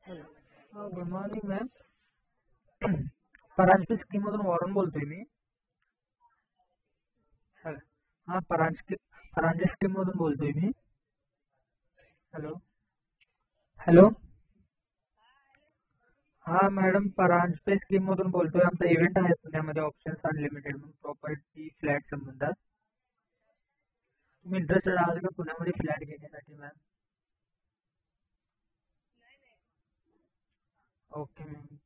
Hello, good morning ma'am. Paranjape स्कीममधून Warren बोलतोय मी. हॅलो. हां, परांजपे स्कीममधून बोलतोय मी. हॅलो. हॅलो. हां मॅडम, परांजपे स्कीममधून बोलतोय. आमचा इव्हेंट आहे पुण्यामध्ये, ऑप्शन्स अनलिमिटेड म्हणून, प्रॉपर्टी फ्लॅट संबंधात. तुम्ही इंटरेस्टेड आहात का पुण्यामध्ये फ्लॅट घेण्यासाठी मॅम? Okay ma'am.